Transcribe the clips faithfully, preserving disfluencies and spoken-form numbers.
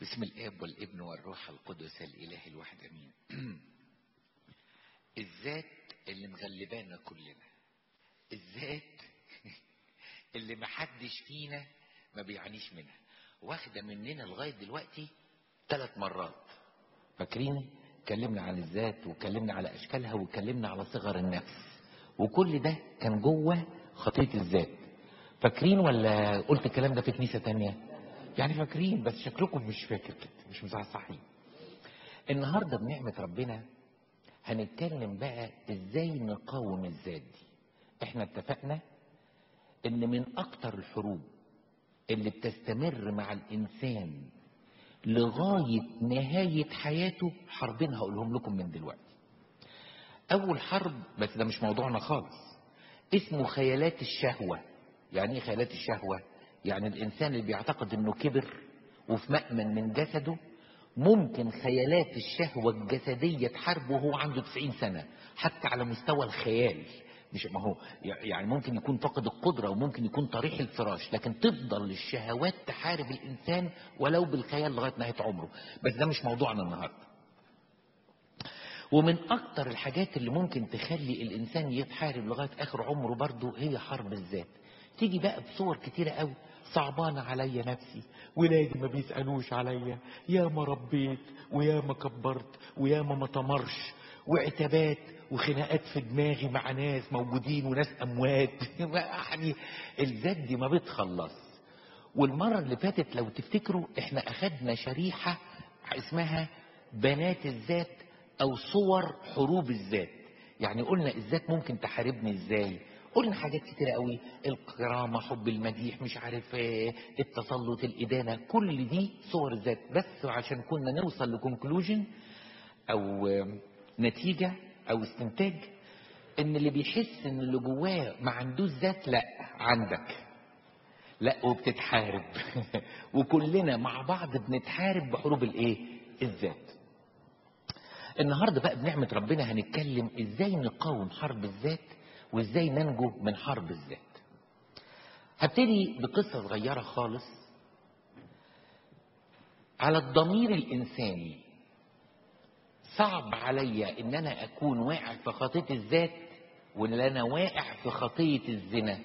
بسم الاب والابن والروح القدس الاله الواحد امين. الذات اللي مغلبانا كلنا، الذات اللي محدش فينا ما بيعانيش منها، واخده مننا لغايه دلوقتي ثلاث مرات. فاكرين اتكلمنا عن الذات واتكلمنا على اشكالها واتكلمنا على صغر النفس، وكل ده كان جوه خطيه الذات. فاكرين ولا قلت الكلام ده في كنيسه تانية؟ يعني فاكرين بس شكلكم مش فاكر كده، مش مصحصحين. النهارده بنعمه ربنا هنتكلم بقى ازاي نقاوم الذات دي. احنا اتفقنا ان من اكتر الحروب اللي بتستمر مع الانسان لغايه نهايه حياته حربين هقولهم لكم من دلوقتي. اول حرب، بس ده مش موضوعنا خالص، اسمه خيالات الشهوه. يعني ايه خيالات الشهوه؟ يعني الانسان اللي بيعتقد انه كبر وفي مأمن من جسده، ممكن خيالات الشهوة الجسدية تحاربه وهو عنده تسعين سنة، حتى على مستوى الخيال. مش ما هو يعني ممكن يكون فقد القدرة وممكن يكون طريح الفراش، لكن تفضل الشهوات تحارب الإنسان ولو بالخيال لغاية نهاية عمره. بس ده مش موضوعنا النهاردة. ومن أكتر الحاجات اللي ممكن تخلي الإنسان يتحارب لغاية آخر عمره برضه هي حرب الذات. تيجي بقى بصور كتيرة قوي. صعبان عليا نفسي، ولادي ما بيسألوش عليا، يا ما ربيت ويا ما كبرت ويا ما ما تمرش، وعتابات وخناقات في دماغي مع ناس موجودين وناس اموات. يعني الذات دي ما بتخلص. والمرة اللي فاتت لو تفتكروا احنا اخدنا شريحة اسمها بنات الذات او صور حروب الذات. يعني قلنا الذات ممكن تحاربني ازاي. قلنا حاجات كتيرة قوي، الكرامة، حب المديح، مش عارف ايه، التسلط، الإدانة، كل دي صور الذات. بس عشان كنا نوصل لكونكلوجن او نتيجة او استنتاج ان اللي بيحس ان اللي جواه ما عندوش ذات، لا عندك، لا وبتتحارب. وكلنا مع بعض بنتحارب بحروب الايه؟ الذات. النهاردة بقى بنعمة ربنا هنتكلم ازاي نقاوم حرب الذات وازاي ننجو من حرب الذات. هبتدي بقصة صغيرة خالص على الضمير الانساني. صعب عليا ان انا اكون واقع في خطية الذات ولا انا واقع في خطية الزنا.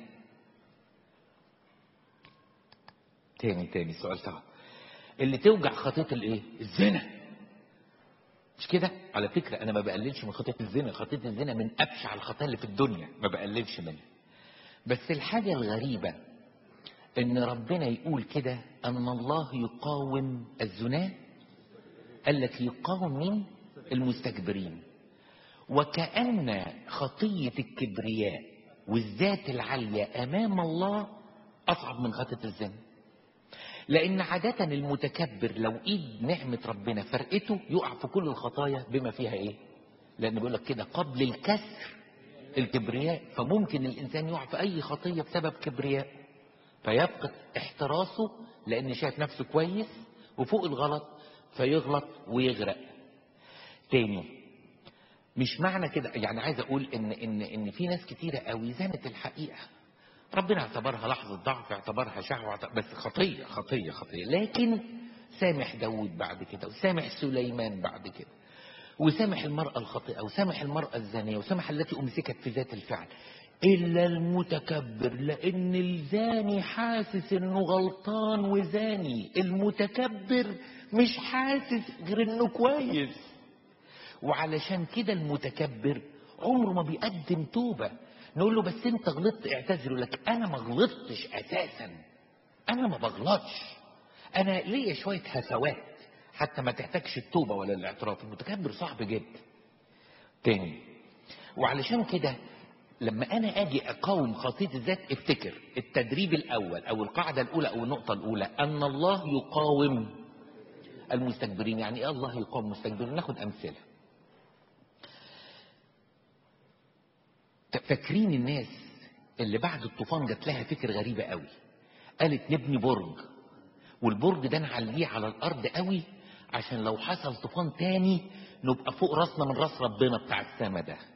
تاني تاني السؤال صعب. اللي توجع خطية الايه؟ الزنا. مش كده؟ على فكرة انا ما بقللش من خطية الزنا، خطية الزنا من ابشع الخطايا اللي في الدنيا، ما بقللش منها. بس الحاجة الغريبة ان ربنا يقول كده ان الله يقاوم الزنا. قال لك يقاوم مين؟ المستكبرين. وكأن خطية الكبرياء والذات العالية امام الله اصعب من خطية الزنا. لان عادة المتكبر لو ايد نعمة ربنا فرقته يقع في كل الخطايا بما فيها ايه؟ لان بيقول لك كده قبل الكسر الكبرياء. فممكن الانسان يقع في اي خطية بسبب كبرياء، فيفقد احتراسه لان شايف نفسه كويس وفوق الغلط، فيغلط ويغرق. تاني، مش معنى كده يعني عايز اقول ان ان ان في ناس كتيرة قوي زنت الحقيقة، ربنا اعتبرها لحظة ضعف، اعتبرها شهوة، بس خطية خطية خطية. لكن سامح داود بعد كده، وسامح سليمان بعد كده، وسامح المرأة الخاطئة، وسامح المرأة الزانية، وسامح التي أمسكت في ذات الفعل. إلا المتكبر، لأن الزاني حاسس إنه غلطان وزاني. المتكبر مش حاسس غير إنه كويس. وعلشان كده المتكبر عمره ما بيقدم توبة. نقول له بس أنت غلطت، اعتذر لك أنا ما غلطتش أساسا، أنا ما بغلطش، أنا ليا شوية هفوات حتى ما تحتاجش التوبة ولا الاعتراف. المتكبر صعب جدا. تاني، وعلشان كده لما انا اجي اقاوم خطية الذات، افتكر التدريب الاول او القاعدة الاولى او النقطة الاولى ان الله يقاوم المستكبرين. يعني ايه الله يقاوم المستكبرين؟ ناخد امثلة. فاكرين الناس اللي بعد الطوفان جات لها فكرة غريبة قوي، قالت نبني برج، والبرج ده نعليه على الارض قوي عشان لو حصل طوفان تاني نبقى فوق راسنا من راس ربنا بتاع السما ده.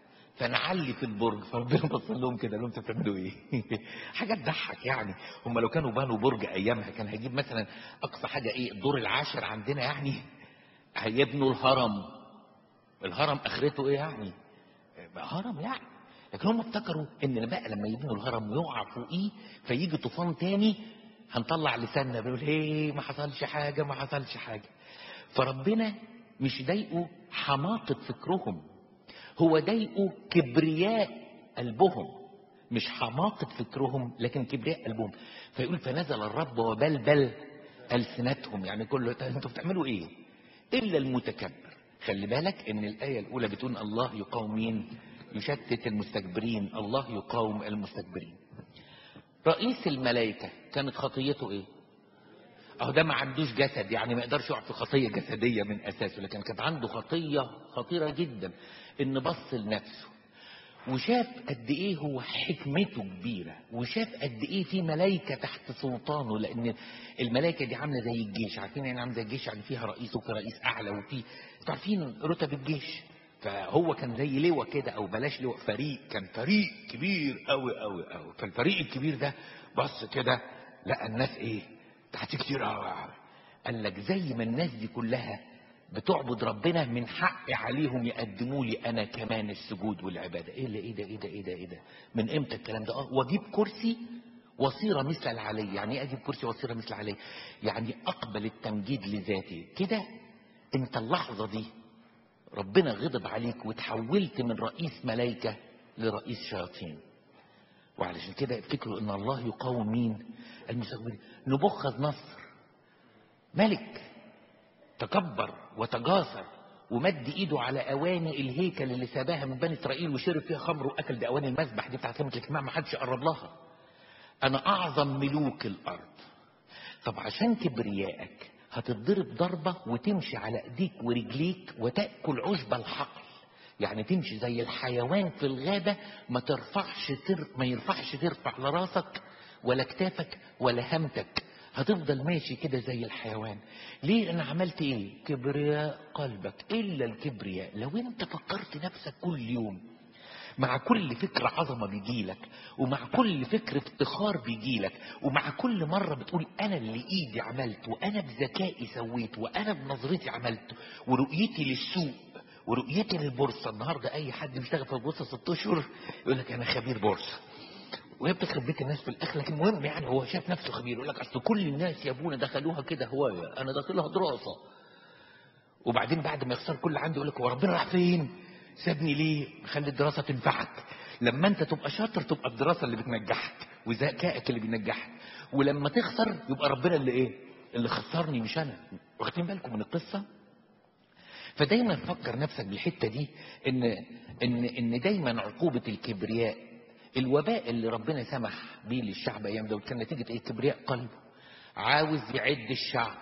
فنعلي في البرج. فربنا بص لهم كده، قال لهم انتوا بتعملوا ايه؟ حاجه تضحك يعني. هم لو كانوا بنوا برج ايامها كان هيجيب مثلا اقصى حاجه ايه، الدور العاشر عندنا يعني، هيبنوا الهرم. الهرم اخرته ايه يعني؟ هرم يعني. لكن هم افتكروا ان بقى لما يبنوا الهرم يقع فوقيه فيجي طوفان تاني هنطلع لساننا بيقول ايه، ما حصلش حاجه ما حصلش حاجه. فربنا مش ضايقه حماقه فكرهم، هو ضايقه كبرياء قلبهم. مش حماقه فكرهم لكن كبرياء قلبهم. فيقول فنزل الرب وبلبل السنتهم، يعني كله انتوا بتعملوا ايه الا المتكبر. خلي بالك ان الايه الاولى بتقول الله يقاوم مين؟ يشتت المستكبرين، الله يقاوم المستكبرين. رئيس الملائكه كانت خطيته ايه؟ اهو ده ما عندوش جسد، يعني ما يقدرش يقع في خطيه جسديه من اساسه، لكن كانت عنده خطيه خطيره جدا، ان بص لنفسه وشاف قد ايه هو حكمته كبيره، وشاف قد ايه في ملائكه تحت سلطانه، لان الملائكه دي عامله زي الجيش. عارفين يعني عامله زي الجيش؟ يعني فيها رئيس وفي رئيس اعلى وفي، عارفين رتب الجيش. فهو كان زي لواء كده، او بلاش لواء، فريق، كان فريق كبير قوي قوي قوي. فالفريق الكبير ده بص كده لقى الناس ايه تحت كتير قوي. قال لك زي ما الناس دي كلها بتعبد ربنا، من حق عليهم يقدموا لي انا كمان السجود والعباده. ايه اللي ايه ده ايه ده ايه ده ايه ده من امتى الكلام ده؟ اه واجيب كرسي وصيره مثل العلي. يعني ايه اجيب كرسي وصيره مثل العلي؟ يعني اقبل التمجيد لذاتي كده. انت اللحظه دي ربنا غضب عليك وتحولت من رئيس ملائكه لرئيس شياطين. وعلشان كده افتكروا ان الله يقاوم مين؟ المستكبرين. نبوخذ نصر ملك تكبر وتجاسر ومد ايده على اواني الهيكل اللي ساباها من بني اسرائيل وشرب فيها خمر واكل باواني المذبح دي بتاعت خيمه الاجتماع، ما حدش قرب لها. انا اعظم ملوك الارض. طب عشان كبريائك هتتضرب ضربه وتمشي على ايديك ورجليك وتاكل عشب الحقل، يعني تمشي زي الحيوان في الغابه، ما ترفعش تر... ما ينفعش ترفع لا راسك ولا كتافك ولا همتك، هتفضل ماشي كده زي الحيوان. ليه؟ انا عملت ايه؟ كبرياء قلبك. الا الكبرياء لو انت فكرت نفسك كل يوم، مع كل فكر عظمه بيجيلك، ومع كل فكر افتخار بيجيلك، ومع كل مره بتقول انا اللي ايدي عملت، وانا بذكائي سويت، وانا بنظرتي عملت، ورؤيتي للسوق ورؤيتي للبورصه. النهارده اي حد بيشتغل في البورصه ست اشهر يقول لك انا خبير بورصه، وهي بتخرب بيت الناس في الاخر. لكن المهم يعني هو شاف نفسه خبير، يقول لك اصل كل الناس يا ابونا دخلوها كده هوايه، انا داخلها دراسه. وبعدين بعد ما يخسر كل عنده يقول لك هو ربنا راح فين؟ سابني ليه؟ خلي الدراسه تنفعك. لما انت تبقى شاطر تبقى الدراسه اللي بتنجحك وذكائك اللي بينجحك، ولما تخسر يبقى ربنا اللي ايه؟ اللي خسرني مش انا. واخدين بالكم من القصه؟ فدايما فكر نفسك بالحته دي، ان ان ان دايما عقوبه الكبرياء، الوباء اللي ربنا سمح بيه للشعب ايام دول كان نتيجه ايه؟ كبرياء قلبه. عاوز يعد الشعب.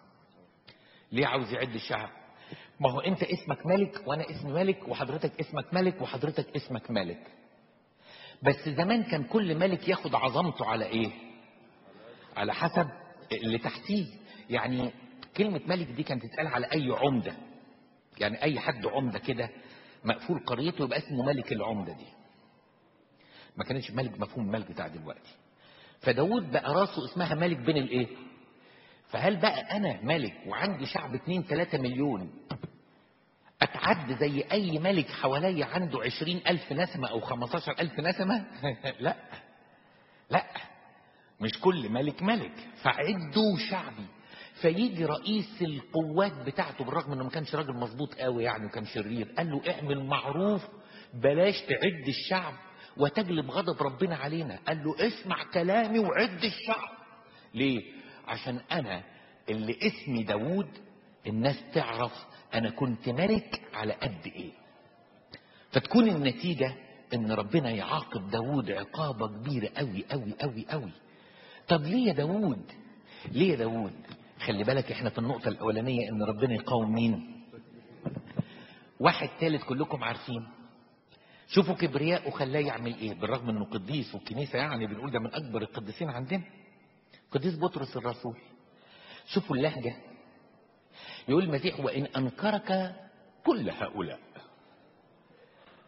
ليه عاوز يعد الشعب؟ ما هو انت اسمك ملك وانا اسمي ملك وحضرتك اسمك ملك وحضرتك اسمك ملك. بس زمان كان كل ملك ياخد عظمته على ايه؟ على حسب اللي تحتيه. يعني كلمة ملك دي كانت تتقال على اي عمدة، يعني اي حد عمدة كده مقفول قريته يبقى اسمه ملك العمدة دي. ما كانش ملك مفهوم الملك بتاع دلوقتي. فداود بقى راسه اسمها ملك بين الايه؟ فهل بقى انا ملك وعندي شعب اتنين تلاتة مليون اتعد زي اي ملك حواليا عنده عشرين الف نسمة او خمستاشر الف نسمة؟ لا لا، مش كل ملك ملك. فعدوا شعبي. فيجي رئيس القوات بتاعته بالرغم انه ما كانش راجل مظبوط قوي يعني وكان شرير، قال له اعمل معروف بلاش تعد الشعب وتجلب غضب ربنا علينا. قال له اسمع كلامي وعد الشعب. ليه؟ عشان انا اللي اسمي داوود الناس تعرف انا كنت ملك على قد ايه. فتكون النتيجة ان ربنا يعاقب داوود عقابة كبيرة قوي قوي قوي قوي. طب ليه يا داوود؟ ليه يا داوود؟ خلي بالك احنا في النقطة الاولانية ان ربنا يقاوم مين؟ واحد ثالث كلكم عارفين. شوفوا كبرياءه خلاه يعمل ايه، بالرغم انه قديس والكنيسة يعني بنقول ده من اكبر القديسين عندنا، قديس بطرس الرسول. شوفوا اللهجة. يقول المسيح وان انكرك كل هؤلاء.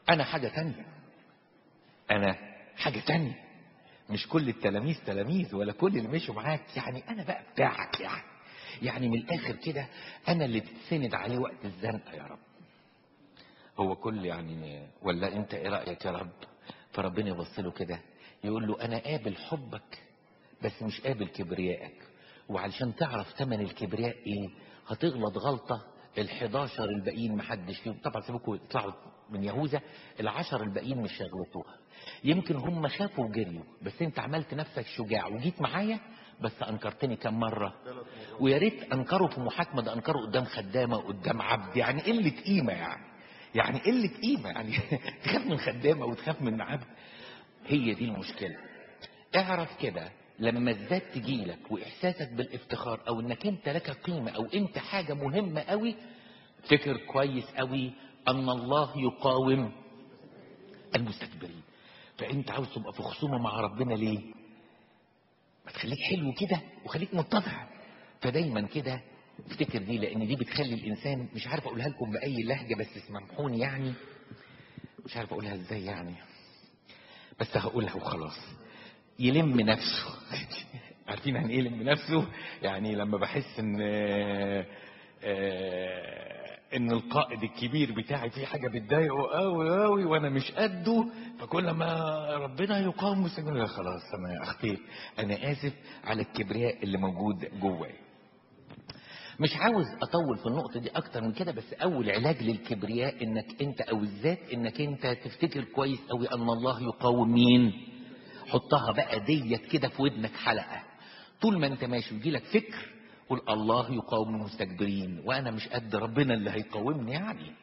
انا حاجة تانية، انا حاجة تانية، مش كل التلاميذ تلاميذ ولا كل اللي مشوا معاك. يعني انا بقى بتاعك، يعني يعني من الاخر كده انا اللي تتسند عليه وقت الزنقة يا رب. هو كل يعني، ولا انت ايه رأيك يا رب؟ فربنا يبص له كده يقول له انا قابل حبك بس مش قابل كبريائك، وعلشان تعرف ثمن الكبرياء ايه هتغلط غلطة الحداشر الباقيين محدش فيهم. طبعا سيبكوا يطلعوا من يهوذا، العشر الباقيين مش هيغلطوها. يمكن هم خافوا وجريوا، بس انت عملت نفسك شجاع وجيت معايا، بس انكرتني كم مرة؟ ويا ريت انكروا في محاكمة، ده انكروا قدام خدامة قدام عبد، يعني قلة قيمة، يعني يعني قلة قيمة يعني تخاف من خدامة وتخاف من عبد. هي دي المشكلة. اعرف كده لما الذات تجيلك واحساسك بالافتخار او انك انت لك قيمة او انت حاجة مهمة قوي، فكر كويس قوي ان الله يقاوم المستكبرين. فانت عاوز تبقى في خصومة مع ربنا ليه؟ ما تخليك حلو كده وخليك متضع. فدايما كده افتكر دي، لان دي بتخلي الانسان، مش عارف اقولها لكم باي لهجة بس اسمحوني، يعني مش عارف اقولها ازاي يعني، بس هقولها وخلاص. يلم نفسه عارفين يعني ايه يلم نفسه؟ يعني لما بحس ان آه، آه، ان القائد الكبير بتاعي في حاجه بتضايقه قوي قوي وانا مش قده، فكل ما ربنا يقاوم مستجيب، خلاص انا اخطيت، انا اسف على الكبرياء اللي موجود جواي. مش عاوز اطول في النقطه دي اكتر من كده، بس اول علاج للكبرياء انك انت او الذات انك انت تفتكر كويس قوي ان الله يقاوم مين. حطها بقى ديت كده في ودنك حلقه، طول ما انت ماشي يجيلك فكر قول الله يقاوم المستكبرين، وانا مش قد ربنا اللي هيقاومني يعني.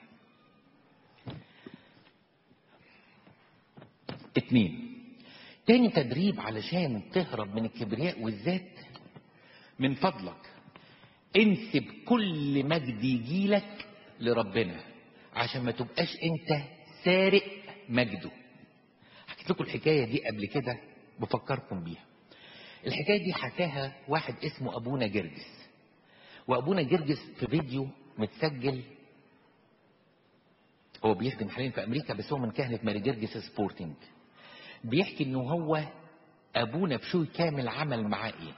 اتنين، تاني تدريب علشان تهرب من الكبرياء والذات، من فضلك انسب كل مجد يجيلك لربنا عشان ما تبقاش انت سارق مجده. حكيت لكم الحكاية دي قبل كده بفكركم بيها. الحكاية دي حكاها واحد اسمه ابونا جرجس، وابونا جرجس في فيديو متسجل، هو بيخدم حاليا في امريكا بس هو من كهنة ماري جرجس سبورتنج، بيحكي انه هو ابونا بشوي كامل عمل معاه ايه.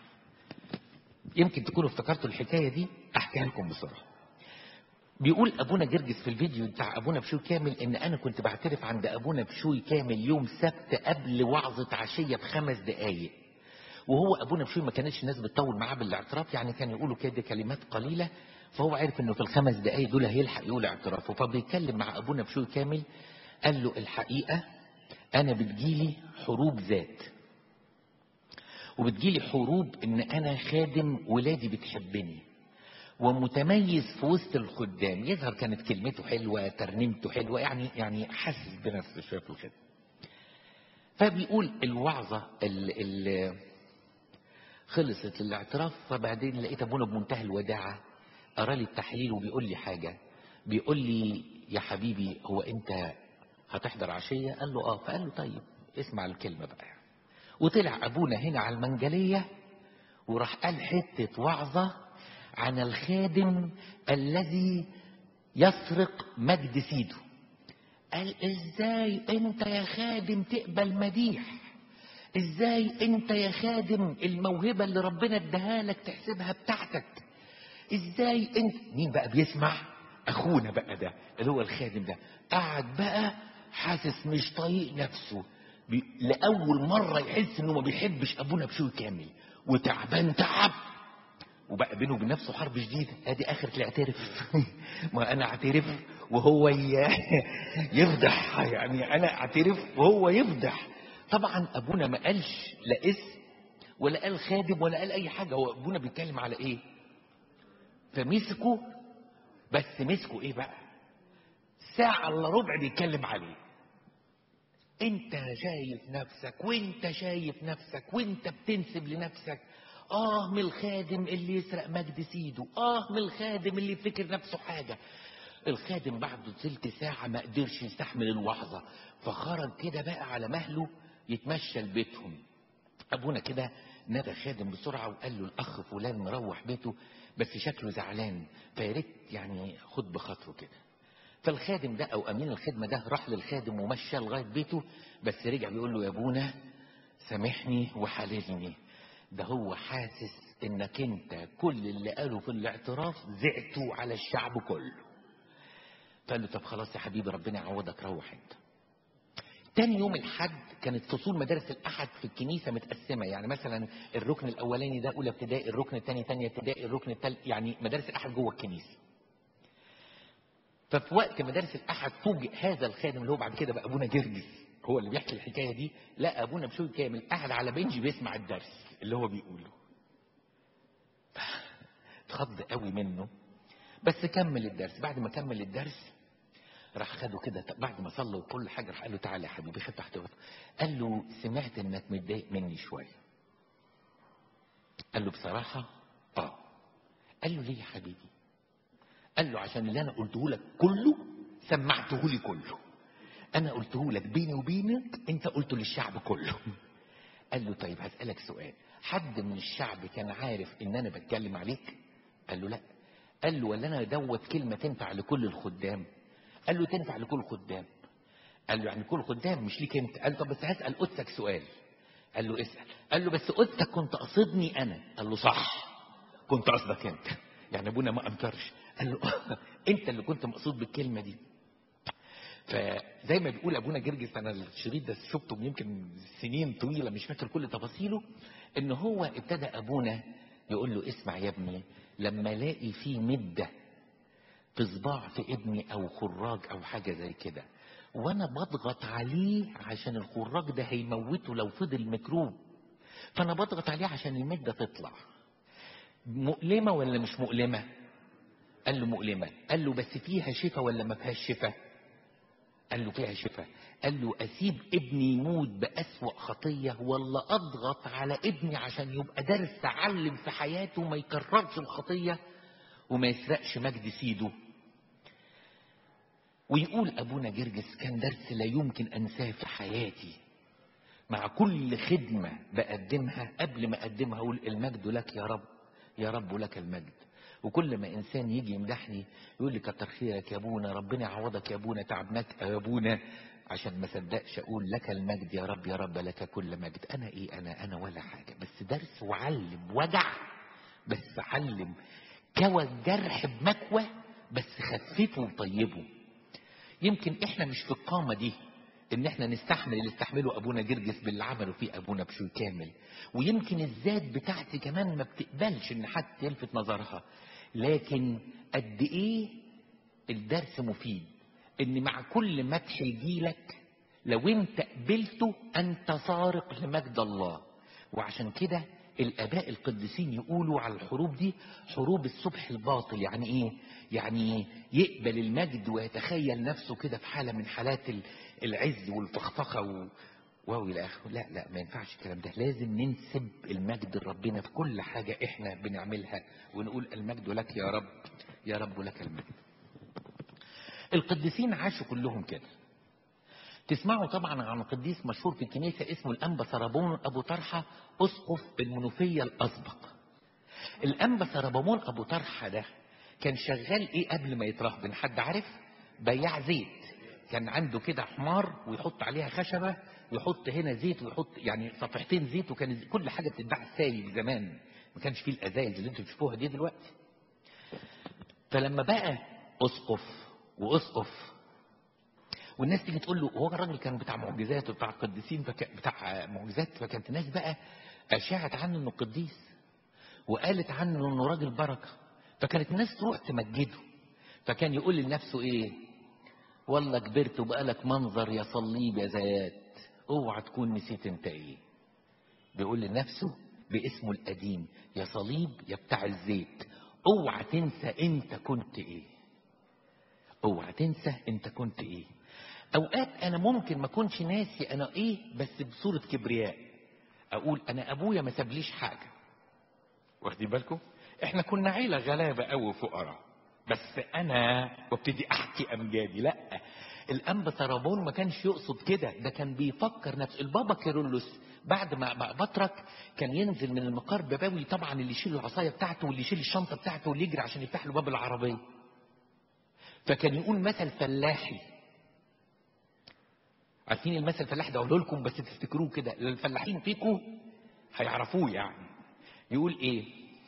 يمكن تكونوا افتكرتوا الحكاية دي، احكيها لكم بسرعة. بيقول ابونا جرجس في الفيديو بتاع ابونا بشوي كامل ان انا كنت بعترف عند ابونا بشوي كامل يوم سبت قبل وعظة عشية بخمس دقايق، وهو ابونا بشوي ما كانتش الناس بتطول معاه بالاعتراف، يعني كان يقولوا كده كلمات قليلة، فهو عارف انه في الخمس دقايق دول هيلحق يقول اعترافه. فبيتكلم مع ابونا بشوي كامل قال له الحقيقة انا بتجيلي حروب ذات، وبتجيلي حروب ان انا خادم ولادي بتحبني ومتميز في وسط الخدام. يظهر كانت كلمته حلوة، ترنيمته حلوة، يعني يعني حاسس بنفسه شوية في الخدمة. فبيقول الوعظة اللي خلصت الاعتراف، فبعدين لقيت ابونا بمنتهى الوداعة قرا لي التحليل وبيقول لي حاجة، بيقول لي يا حبيبي هو انت هتحضر عشية؟ قال له اه. فقال له طيب اسمع الكلمة بقى. وطلع ابونا هنا على المنجلية وراح قال حتة وعظة عن الخادم الذي يسرق مجد سيده. قال ازاي انت يا خادم تقبل مديح؟ ازاي انت يا خادم الموهبة اللي ربنا اداها لك تحسبها بتاعتك؟ ازاي انت؟ مين بقى بيسمع؟ اخونا بقى ده اللي هو الخادم ده قاعد بقى حاسس مش طايق نفسه، بي... لأول مرة يحس انه ما بيحبش ابونا بشوي كامل وتعبان تعب، وبقى بينه وبين نفسه حرب جديدة. ادي اخرة الاعتراف ما انا اعترف وهو يفضح، يعني انا اعترف وهو يفضح. طبعا ابونا ما قالش لا اسم ولا قال خادم ولا قال اي حاجة، هو ابونا بيتكلم على ايه؟ فمسكوا، بس مسكوا ايه بقى؟ ساعة الا ربع بيتكلم عليه. انت شايف نفسك وانت شايف نفسك وانت بتنسب لنفسك. اه من الخادم اللي يسرق مجد سيده، اه من الخادم اللي يفتكر نفسه حاجة. الخادم بعد تلت ساعة ما قدرش يستحمل الوعظة، فخرج كده بقى على مهله يتمشى لبيتهم. ابونا كده نادى خادم بسرعة وقال له الاخ فلان مروح بيته بس شكله زعلان، فياريت يعني خد بخاطره كده. فالخادم ده او امين الخدمه ده راح للخادم ومشى لغايه بيته، بس رجع بيقول له يا ابونا سامحني وحللني، ده هو حاسس انك انت كل اللي قاله في الاعتراف زعته على الشعب كله. فقال له طب خلاص يا حبيبي ربنا يعوضك، روح انت. تاني يوم الحد كانت فصول مدارس الأحد في الكنيسة متقسمة، يعني مثلا الركن الأولاني ده أولى ابتدائي، الركن الثاني ثانية ابتدائي، الركن الثالث، يعني مدارس الأحد جوه الكنيسة. ففي وقت مدارس الأحد فوجئ هذا الخادم اللي هو بعد كده بقى أبونا جرجس، هو اللي بيحكي الحكاية دي، لا أبونا بشوي كامل قاعد على بنج بيسمع الدرس اللي هو بيقوله. اتخض قوي منه، بس كمل الدرس. بعد ما كمل الدرس راح خده كده بعد ما صلى وكل حاجه، راح قال له تعالى يا حبيبي، خد تحت وقته. قال له سمعت انك متضايق مني شويه. قال له بصراحه اه. قال له ليه يا حبيبي؟ قال له عشان اللي انا قلته لك كله سمعته لي كله. انا قلته لك بيني وبينك، انت قلته للشعب كله. قال له طيب هسالك سؤال، حد من الشعب كان عارف ان انا بتكلم عليك؟ قال له لا. قال له ولا انا دوت كلمه تنفع لكل الخدام؟ قال له تنفع لكل الخدام. قال له يعني كل خدام مش ليك انت؟ قال له طب بس هسال قدسك سؤال. قال له اسال. قال له بس قدسك كنت قصدني انا؟ قال له صح كنت قصدك انت. يعني ابونا ما انكرش، قال له انت اللي كنت مقصود بالكلمه دي. فزي ما بيقول ابونا جرجس، انا الشريط ده شفته يمكن سنين طويله مش فاكر كل تفاصيله، ان هو ابتدى ابونا يقول له اسمع يا ابني، لما الاقي فيه مده في صباع في ابني او خراج او حاجه زي كده، وانا بضغط عليه عشان الخراج ده هيموته لو فضل مكروب، فانا بضغط عليه عشان المده تطلع. مؤلمه ولا مش مؤلمه؟ قال له مؤلمه. قال له بس فيها شفاء ولا ما فيهاش شفاء؟ قال له فيها شفاء. قال له اسيب ابني يموت باسوأ خطيه ولا اضغط على ابني عشان يبقى درس علم في حياته ما يكررش الخطيه وما يسرقش مجد سيده؟ ويقول ابونا جرجس كان درس لا يمكن انساه في حياتي. مع كل خدمة بقدمها قبل ما اقدمها اقول المجد لك يا رب، يا رب لك المجد. وكل ما انسان يجي يمدحني يقول لي كتر خيرك يا ابونا، ربنا يعوضك يا ابونا، تعبناك يا ابونا، عشان ما صدقش اقول لك المجد يا رب، يا رب لك كل مجد. انا ايه؟ انا انا ولا حاجة، بس درس وعلم وجع، بس علم كوى الجرح بمكوى بس خففه وطيبه. يمكن احنا مش في القامة دي ان احنا نستحمل اللي استحمله ابونا جرجس باللي عمله فيه ابونا بشوي كامل، ويمكن الذات بتاعتي كمان ما بتقبلش ان حد يلفت نظرها، لكن قد ايه الدرس مفيد، ان مع كل مدح يجيلك لو انت قبلته انت سارق لمجد الله. وعشان كده الاباء القديسين يقولوا على الحروب دي حروب الصبح الباطل. يعني ايه؟ يعني يقبل المجد ويتخيل نفسه كده في حالة من حالات العز والفخفخة و... واو الى اخره. لا لا ما ينفعش الكلام ده، لازم ننسب المجد لربنا في كل حاجة احنا بنعملها ونقول المجد لك يا رب، يا رب لك المجد. القديسين عاشوا كلهم كده. تسمعوا طبعا عن قديس مشهور في الكنيسة اسمه الأنبا سربون أبو طرحة أسقف المنوفية الأسبق. الأنبا سربون أبو طرحة ده كان شغال إيه قبل ما يترهبن؟ حد عارف؟ بياع زيت. كان عنده كده حمار ويحط عليها خشبة ويحط هنا زيت ويحط يعني صفحتين زيت، وكان كل حاجة بتتباع سايب زمان، ما كانش فيه الأزايز اللي انتوا بتشوفوها دي دلوقتي. فلما بقى أسقف وأسقف والناس تيجي تقول له، هو الراجل كان بتاع معجزات وبتاع قديسين فك... بتاع معجزات، فكانت الناس بقى اشاعت عنه انه قديس وقالت عنه انه راجل بركه، فكانت الناس تروح تمجده. فكان يقول لنفسه ايه؟ والله كبرت وبقالك منظر يا صليب يا زيات، اوعى تكون نسيت انت ايه. بيقول لنفسه باسمه القديم يا صليب يا بتاع الزيت، اوعى تنسى انت كنت ايه، اوعى تنسى انت كنت ايه. اوقات انا ممكن ما اكونش ناسي انا ايه، بس بصورة كبرياء اقول انا ابويا ما سابليش حاجة. واخدين بالكم؟ احنا كنا عيلة غلابة قوي فقراء، بس انا وابتدي احكي امجادي. لا، الانبا سربون ما كانش يقصد كده، ده كان بيفكر نفسه. البابا كيرلس بعد ما بطرك كان ينزل من المقار بباوي طبعا، اللي يشيل العصايه بتاعته واللي يشيل الشنطه بتاعته واللي يجري عشان يفتح له باب العربيه. فكان يقول مثل فلاحي. عارفين المثل الفلاحي ده؟ اقوله لكم بس تفتكروه كده، الفلاحين فيكم هيعرفوه. يعني يقول ايه؟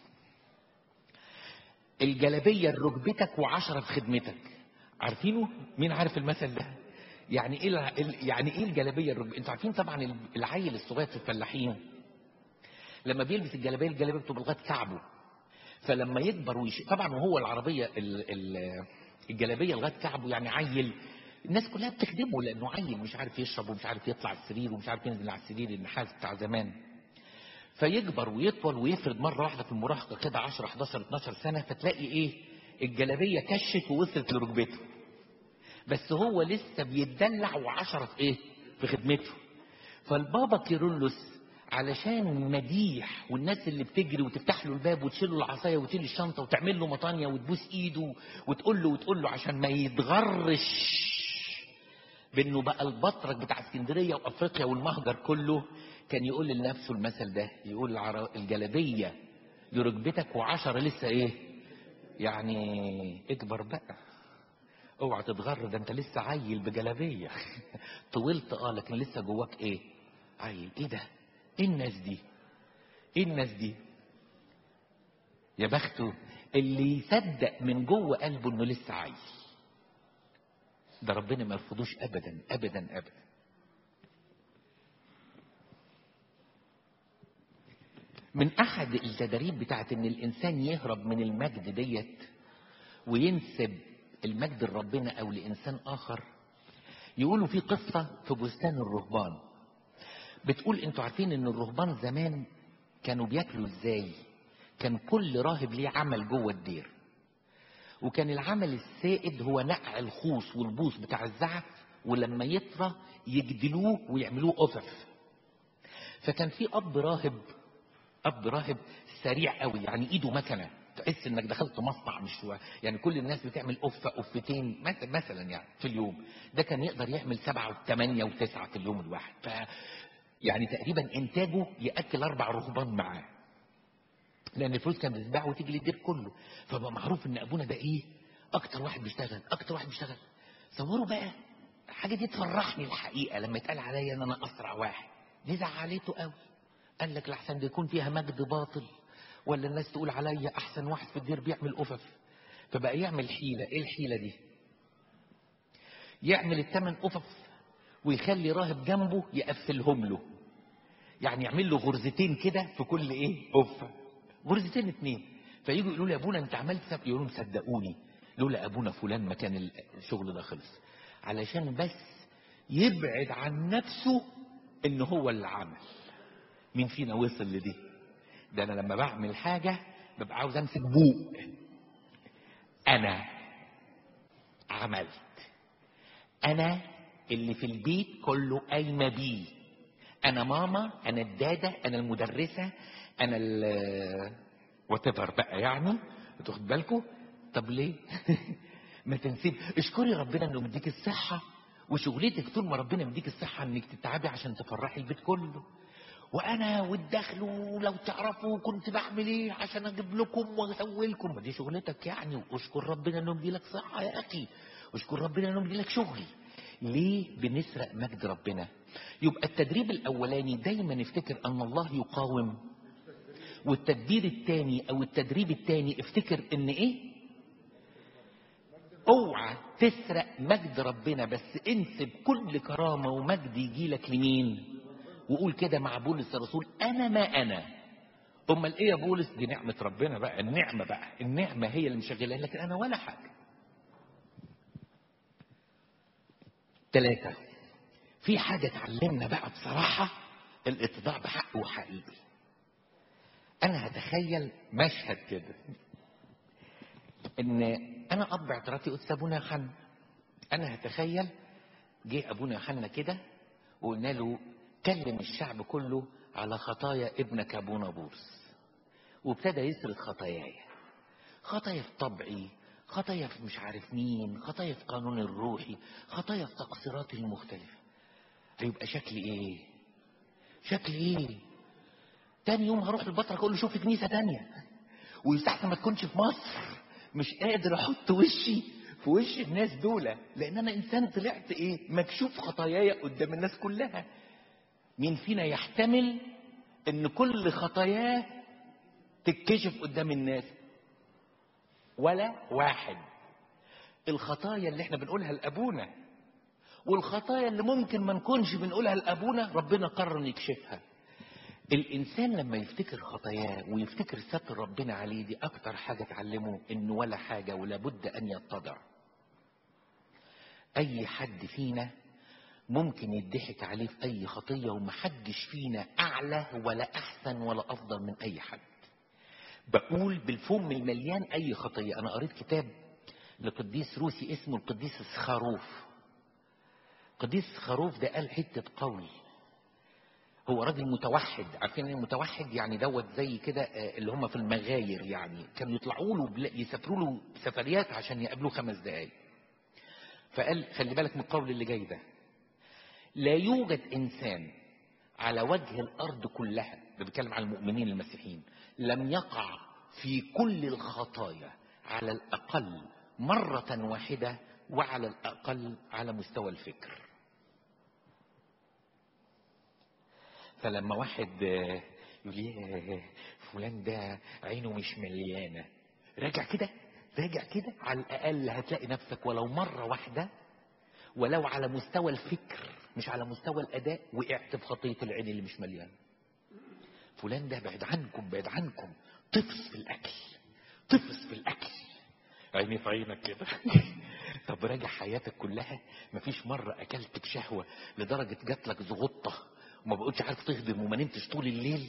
الجلابيه لركبتك وعشرة في خدمتك. عارفينه؟ مين عارف المثل ده؟ يعني ايه يعني ايه الجلابيه الركبتك؟ انتوا عارفين طبعا العيل الصغير في الفلاحين لما بيلبس الجلابيه، الجلابيه بتبقى لغايه كعبه. فلما يكبر ويش... طبعا وهو العربيه ال... ال... الجلابيه لغايه كعبه، يعني عيل الناس كلها بتخدمه لانه عيل مش عارف يشرب ومش عارف يطلع السرير ومش عارف ينزل على السرير النحاس بتاع زمان. فيكبر ويطول ويفرد مره واحده في المراهقه كده عشرة حداشر اتناشر سنه، فتلاقي ايه؟ الجلابيه كشت ووصلت لركبته، بس هو لسه بيتدلع وعشرة في ايه؟ في خدمته. فالبابا كيرلس علشان مديح والناس اللي بتجري وتفتح له الباب وتشيل له العصايه وتشيل الشنطه وتعمل له مطانيه وتبوس ايده وتقول له وتقول له عشان ما يتغرش بانه بقى البطرك بتاع اسكندريه وافريقيا والمهجر كله، كان يقول لنفسه المثل ده، يقول الجلابيه لركبتك وعشرة لسه ايه؟ يعني اكبر بقى، اوعى تتغر، ده انت لسه عيل بجلابيه طولت اه لكن لسه جواك ايه؟ عيل. ايه ده؟ ايه الناس دي؟ ايه الناس دي؟ يا بخته اللي يصدق من جوه قلبه انه لسه عيل. ده ربنا ما يرفضوش ابدا ابدا ابدا. من احد التدريب بتاعت ان الانسان يهرب من المجد ديت وينسب المجد لربنا او لانسان اخر، يقولوا في قصة في بستان الرهبان بتقول انتوا عارفين ان الرهبان زمان كانوا بياكلوا ازاي؟ كان كل راهب ليه عمل جوه الدير، وكان العمل السائد هو نقع الخوص والبوص بتاع الزعف، ولما يطرى يجدلوه ويعملوه قفف. فكان في اب راهب اب راهب سريع قوي، يعني ايده مكنه، تحس انك دخلت مصنع مش يعني كل الناس بتعمل قفه قفتين مثلا يعني في اليوم، ده كان يقدر يعمل سبعه وثمانيه وتسعه في اليوم الواحد. ف يعني تقريبا انتاجه ياكل اربع رهبان معاه، لان الفلوس كانت بتتباع وتيجي للدير كله. فبقى معروف ان ابونا ده ايه؟ اكتر واحد بيشتغل اكتر واحد بيشتغل. صوروا بقى حاجه دي تفرحني الحقيقه لما يتقال عليا ان انا اسرع واحد، دي زعلته قوي. قال لك لحسن ده يكون فيها مجد باطل، ولا الناس تقول عليا احسن واحد في الدير بيعمل قفف. فبقى يعمل حيله. ايه الحيله دي؟ يعمل الثمان قفف ويخلي راهب جنبه يقفلهم له، يعني يعمل له غرزتين كده في كل ايه؟ قفه، غرزتين اتنين. فييجوا يقولوا لي يا ابونا انت عملت سب، يقولوا لهم صدقوني لولا ابونا فلان ما كان الشغل ده خلص، علشان بس يبعد عن نفسه ان هو اللي عمل. مين فينا وصل لدي؟ ده انا لما بعمل حاجه ببقى عاوز امسك بوق، انا عملت، انا اللي في البيت كله قايمه بيه، انا ماما، انا الداده، انا المدرسه، انا ال واتيفر بقى، يعني تاخد بالكم. طب ليه؟ ما تنسيب، اشكري ربنا انه مديك الصحه، وشغلتك طول ما ربنا مديك الصحه انك تتعبي عشان تفرحي البيت كله. وانا والدخل، ولو تعرفوا كنت بعمل ايه عشان اجيب لكم واسوي لكم، ما دي شغلتك يعني. واشكر ربنا انه مديلك صحه يا اخي، واشكر ربنا انه مديلك شغل. ليه بنسرق مجد ربنا؟ يبقى التدريب الاولاني دايما نفتكر ان الله يقاوم، والتدبير الثاني او التدريب الثاني افتكر ان ايه؟ اوعى تسرق مجد ربنا، بس انسب كل كرامه ومجد يجيلك لمين؟ وقول كده مع بولس الرسول انا ما انا. امال ايه يا بولس؟ دي نعمه ربنا بقى، النعمه بقى، النعمه هي اللي مشغلها، لكن انا ولا حاجه. ثلاثه، في حاجه اتعلمنا بقى بصراحه، الاتضاع بحق وحقيقي. انا هتخيل مشهد كده، ان انا اب اعترافي قدس ابونا يوحنا، انا هتخيل جه ابونا يوحنا كده وقلنا له كلم الشعب كله على خطايا ابنك ابونا بولس، وابتدى يسرد خطاياي، خطايا في طبعي، خطايا في مش عارف مين، خطايا في قانون الروحي، خطايا في تقصيراتي المختلفه. هيبقى شكلي ايه؟ شكلي ايه؟ تاني يوم هروح البطرك اقول له شوف كنيسه تانيه، ويستحسن ما تكونش في مصر، مش قادر احط وشي في وش الناس دول، لان انا انسان طلعت ايه مكشوف خطاياي قدام الناس كلها. مين فينا يحتمل ان كل خطاياه تتكشف قدام الناس؟ ولا واحد. الخطايا اللي احنا بنقولها لابونا والخطايا اللي ممكن ما نكونش بنقولها لابونا ربنا قرر يكشفها. الانسان لما يفتكر خطاياه ويفتكر ستر ربنا عليه، دي اكتر حاجه تعلمه انه ولا حاجه ولا بد ان يتضع. اي حد فينا ممكن يضحك عليه في اي خطيه، ومحدش فينا اعلى ولا احسن ولا افضل من اي حد. بقول بالفم المليان اي خطيه. انا قريت كتاب لقديس روسي اسمه القديس سخاروف. قديس سخاروف ده قال حته قول. هو راجل متوحد، عارفين ايه متوحد؟ يعني دوت زي كده اللي هم في المغاير، يعني كانوا يطلعوا له يسافروا له سفريات عشان يقابلوه خمس دقايق. فقال خلي بالك من القول اللي جاي ده: لا يوجد انسان على وجه الارض كلها، ده بيتكلم على المؤمنين المسيحيين، لم يقع في كل الخطايا على الاقل مرة واحدة وعلى الاقل على مستوى الفكر. فلما واحد يقول لي فلان ده عينه مش مليانة، راجع كده راجع كده على الاقل هتلاقي نفسك ولو مرة واحدة ولو على مستوى الفكر مش على مستوى الاداء وقعت في خطية العين اللي مش مليانة. فلان ده بعد عنكم بعد عنكم طفس في الاكل طفس في الاكل، عيني في عينك كده. طب راجع حياتك كلها مفيش مرة اكلت بشهوة لدرجة جات لك زغطة وما بقولش عارف تهضم وما نمتش طول الليل.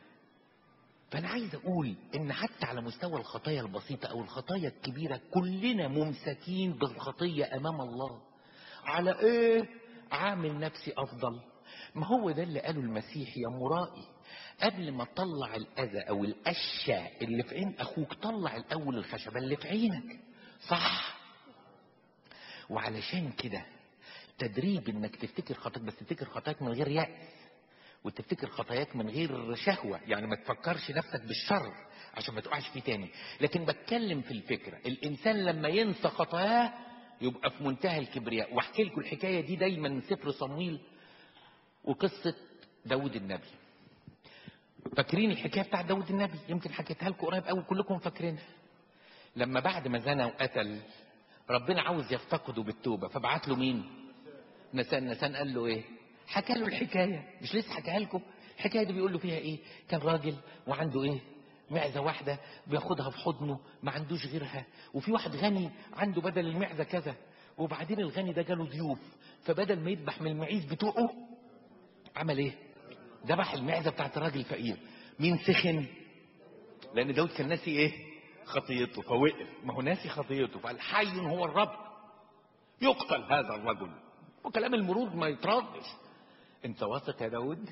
فانا عايز اقول ان حتى على مستوى الخطايا البسيطة او الخطايا الكبيرة كلنا ممسكين بالخطية امام الله. على ايه؟ عامل نفسي افضل. ما هو ده اللي قاله المسيح: يا مرائي قبل ما تطلع الاذى او القشه اللي في عين اخوك طلع الاول الخشبه اللي في عينك. صح؟ وعلشان كده تدريب انك تفتكر خطاك، بس تفتكر خطاك من غير يأس، وتفتكر خطاياك من غير شهوة، يعني ما تفكرش نفسك بالشر عشان ما تقعش فيه تاني. لكن بتكلم في الفكرة، الانسان لما ينسى خطاياه يبقى في منتهى الكبرياء. واحكي لكم الحكاية دي دايما من سفر صمويل وقصة داود النبي. فاكرين الحكاية بتاع داود النبي؟ يمكن حكيتها لكم قريب قوي كلكم فاكرينها. لما بعد ما زنى وقتل ربنا عاوز يفتقده بالتوبة، فبعت له مين؟ نسان. نسان قال له ايه؟ حكى له الحكاية، مش لسه حكاها لكم؟ الحكاية دي بيقول له فيها ايه؟ كان راجل وعنده ايه؟ معزة واحدة بياخدها في حضنه ما عندوش غيرها، وفي واحد غني عنده بدل المعزة كذا، وبعدين الغني ده جاله ضيوف، فبدل ما يذبح من المعيز بتوعه عمل ايه؟ ذبح المعزة بتاعت الراجل الفقير. مين سخن؟ لان داود كان ناسي ايه؟ خطيته، فوقف. ما هو ناسي خطيته، فقال حي هو الرب يقتل هذا الرجل. وكلام المرود ما يتردش. انت واثق يا داود؟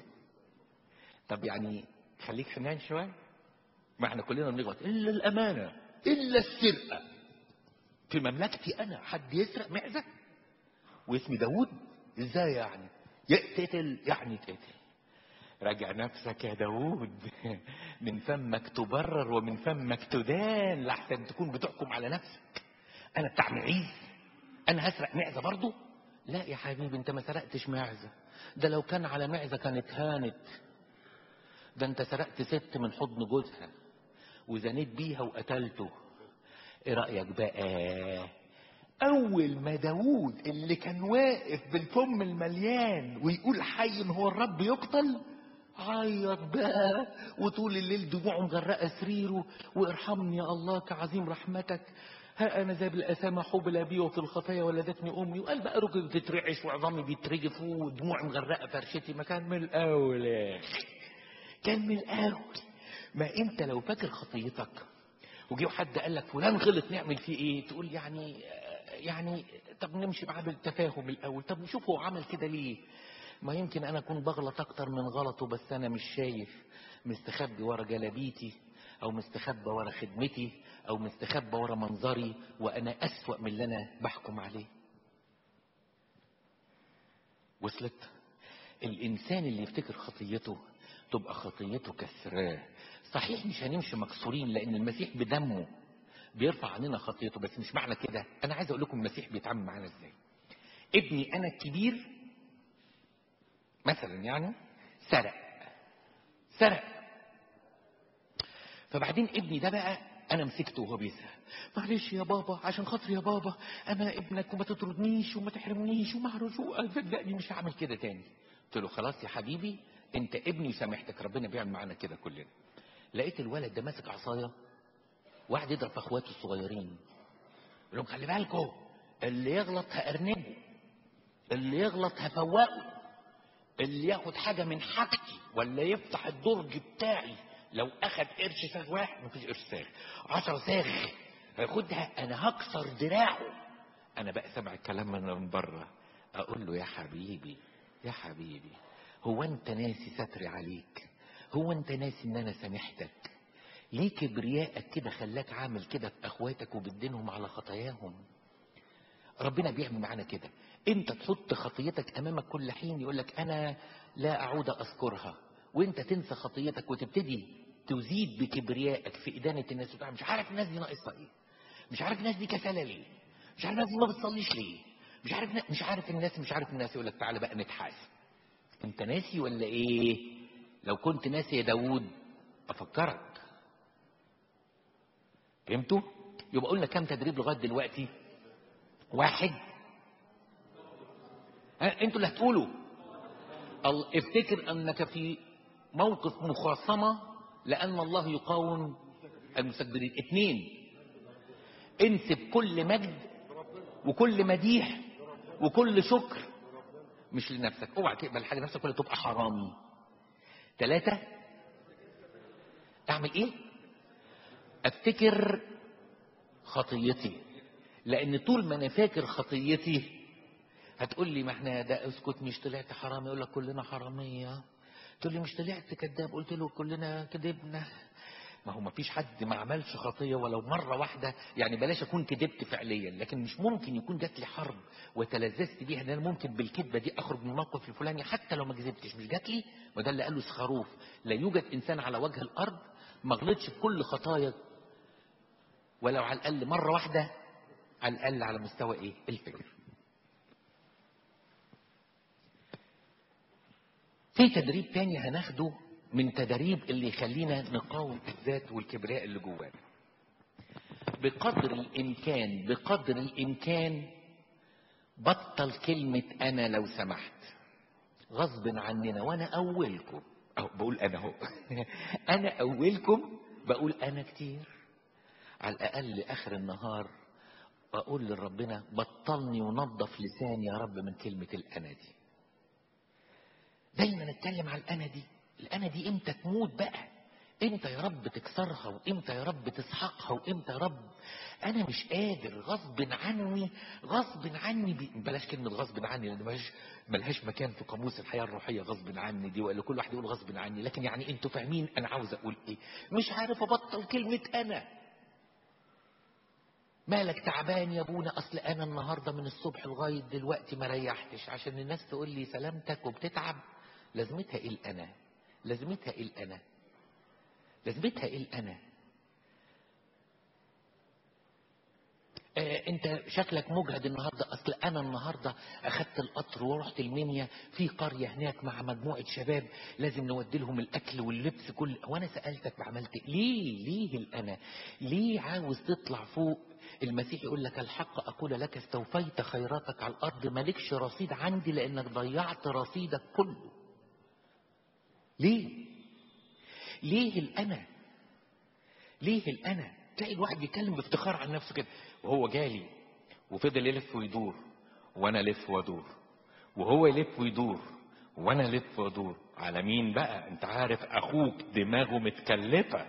طب يعني خليك حنان شويه. ما احنا كلنا بنغلط، الا الامانه الا السرقه. في مملكتي انا حد يسرق معزه واسمي داود؟ ازاي يعني؟ يقتل يعني تقتل. راجع نفسك يا داود. من فمك تبرر ومن فمك تدان، لحسن تكون بتحكم على نفسك. انا بتاع معيز؟ انا هسرق معزه برضه؟ لا يا حبيبي، انت ما سرقتش معزه، ده لو كان على معزه كانت هانت. ده انت سرقت ست من حضن جوزها وزنيت بيها وقتلته. ايه رايك بقى؟ اول ما داود اللي كان واقف بالفم المليان ويقول حي هو الرب يقتل، عيط بقى وطول الليل دموعه مغرقه سريره: وارحمني يا الله كعظيم رحمتك، ها انا ذا بالاسامه حبل بي وفي الخطايا ولدتني امي. وقال بقى ركبي بتترعش وعظامي بيترجف ودموعي مغرقه فرشتي. ما كان من الاول كان من الاول. ما انت لو فاكر خطيتك وجي حد قال لك فلان غلط نعمل فيه ايه؟ تقول يعني يعني طب نمشي معاه بالتفاهم الاول، طب نشوف هو عمل كده ليه. ما يمكن انا اكون بغلط اكتر من غلطه بس انا مش شايف، مستخبي ورا جلابيتي او مستخبى ورا خدمتي او مستخبى ورا منظري، وانا اسوأ من اللي انا بحكم عليه. وصلت؟ الانسان اللي يفتكر خطيته تبقى خطيته كسراه. صحيح مش هنمشي مكسورين لان المسيح بدمه بيرفع عننا خطيته. بس مش معنى كده. انا عايز اقول لكم المسيح بيتعامل معانا ازاي. ابني انا الكبير مثلا يعني سرق سرق فبعدين ابني ده بقى انا مسكته وهو بيسرق. معلش يا بابا، عشان خاطري يا بابا، انا ابنك وما تطردنيش وما تحرمنيش وما رجوع، صدقني مش هعمل كده تاني. قلت له خلاص يا حبيبي انت ابني سامحتك. ربنا بيعمل معانا كده كلنا. لقيت الولد ده ماسك عصايه وقعد يضرب في اخواته الصغيرين. يقول لهم خلي بالكم، اللي يغلط هأرنبه، اللي يغلط هفوقه، اللي ياخد حاجه من حاجتي ولا يفتح الدرج بتاعي لو اخد قرش ساغ واحد، مفيش قرش ساغ، عشرة ساغ هياخدها انا هكسر دراعه. انا بقى سامع الكلام من بره. اقول له يا حبيبي يا حبيبي، هو انت ناسي ستري عليك؟ هو انت ناسي ان انا سامحتك؟ ليه كبريائك كده خلاك عامل كده في اخواتك وبتدينهم على خطاياهم؟ ربنا بيعمل معانا كده. انت تحط خطيتك امامك كل حين، يقولك انا لا اعود اذكرها، وانت تنسى خطيتك وتبتدي تزيد بكبريائك في ادانه الناس. وتعمل مش عارف الناس دي ناقصها ايه، مش عارف الناس دي كسالة ليه، مش عارف الناس دي ما بتصليش ليه، مش عارف مش عارف الناس مش عارف الناس. يقولك تعالى بقى نتحاسب. انت ناسي ولا ايه؟ لو كنت ناسي يا داوود افكرك. فهمتوا؟ يبقى قلنا كام تدريب لغايه دلوقتي؟ واحد. ها انتوا اللي هتقولوا. افتكر انك في موقف مخاصمة لان الله يقاوم المستكبرين. اثنين، انسب كل مجد وكل مديح وكل شكر مش لنفسك، اوعى تقبل حاجه نفسك ولا تبقى حرامي. ثلاثة، اعمل ايه؟ افتكر خطيتي، لان طول ما انا فاكر خطيتي هتقول لي ما احنا ده اسكت مش طلعت حرامي، يقول لك كلنا حراميه. تقول لي مش طلعت كذاب، قلت له كلنا كذبنا. ما هو ما فيش حد ما عملش خطيه ولو مره واحده. يعني بلاش اكون كذبت فعليا، لكن مش ممكن يكون جات لي حرب وتلذذت بيها ان انا ممكن بالكذبه دي اخرج من الموقف الفلاني حتى لو ما كذبتش. مش جات لي. وده اللي قاله سخروف، لا يوجد انسان على وجه الارض ما غلطش بكل خطايا ولو على الاقل مره واحده، على الاقل على مستوى ايه؟ الفكر. في تدريب تاني هناخده من تدريب اللي يخلينا نقاوم الذات والكبرياء اللي جوانا. بقدر الامكان بقدر الامكان بطل كلمة انا لو سمحت غصب عننا. وانا اولكم اهو بقول انا اهو انا اولكم بقول انا كتير. على الاقل اخر النهار اقول لربنا بطلني ونظف لساني يا رب من كلمة الانا دي. دايما نتكلم على الانا دي. الانا دي امتى تموت بقى؟ امتى يا رب تكسرها؟ وامتى يا رب تسحقها؟ وامتى يا رب انا مش قادر غصب عني غصب عني بي... بلاش كلمه غصب عني لان ملهاش ملهاش مكان في قاموس الحياه الروحيه. غصب عني دي ولا كل واحد يقول غصب عني، لكن يعني انتوا فاهمين انا عاوز اقول ايه. مش عارف ابطل كلمه انا. مالك تعبان يا ابونا؟ اصل انا النهارده من الصبح لغايه دلوقتي ما ريحتش، عشان الناس تقول لي سلامتك وبتتعب. لازمتها ايه الانا؟ لازمتها ايه الانا؟ لازمتها ايه الانا؟ آه انت شكلك مجهد النهارده. اصل انا النهارده اخدت القطر ورحت المنيا في قريه هناك مع مجموعه شباب لازم نودي لهم الاكل واللبس كل. وانا سالتك عملت ايه؟ ليه ليه الانا؟ ليه عاوز تطلع فوق؟ المسيح يقول لك الحق اقول لك استوفيت خيراتك على الارض، مالكش رصيد عندي لانك ضيعت رصيدك كله. ليه ليه الانا؟ ليه الانا؟ تلاقي الواحد بيتكلم بافتخار عن نفسه كده، وهو جالي وفضل يلف ويدور وانا الف وادور، وهو يلف ويدور وانا الف وادور على مين بقى؟ انت عارف اخوك دماغه متكلفه.